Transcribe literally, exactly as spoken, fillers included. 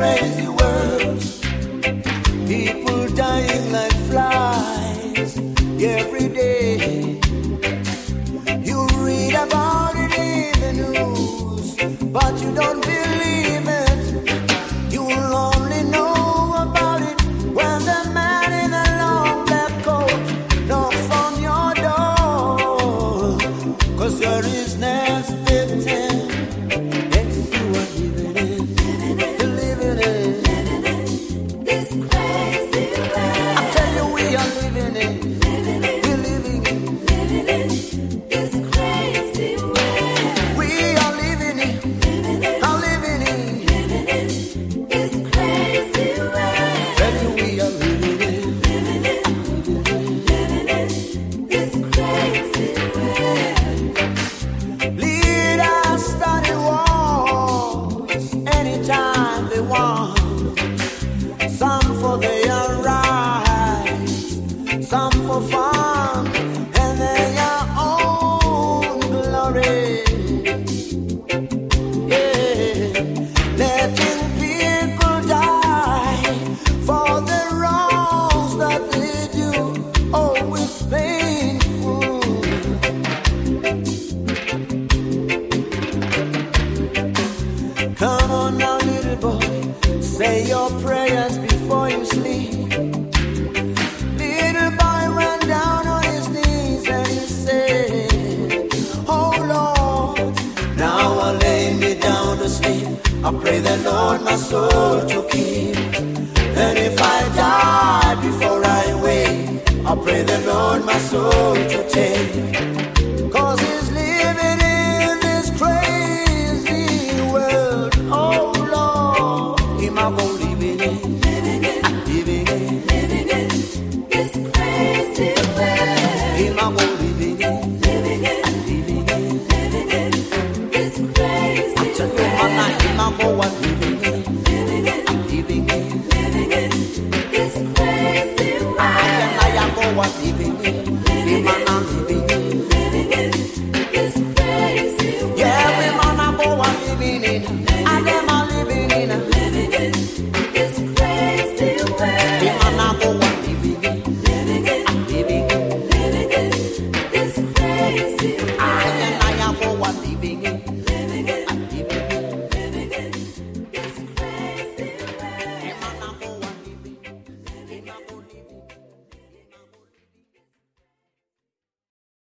crazy world. People dying like flies every day. You read about it in the news, but you don't believe it. You'll only know about it when the man in the long black coat knocks on your door. Cause there is next victim. Next you are living in, you're living in, living in this crazy world. I tell you we are living in, living in, we're living in, living in this crazy world. We are living in, living in, are living in, living in this crazy world. Tell you we are living in, living in, living in this crazy world. Leaders started wars anytime they want. Some for their rights, some for fun, and their own glory. Yeah, letting people die for the wrongs that they do, always painful. Come on now, little boy, say your prayers before you sleep. Little boy ran down on his knees and he said, oh Lord, now I lay me down to sleep. I pray the Lord my soul to keep. And if I die before I wake, I pray the Lord my soul to take.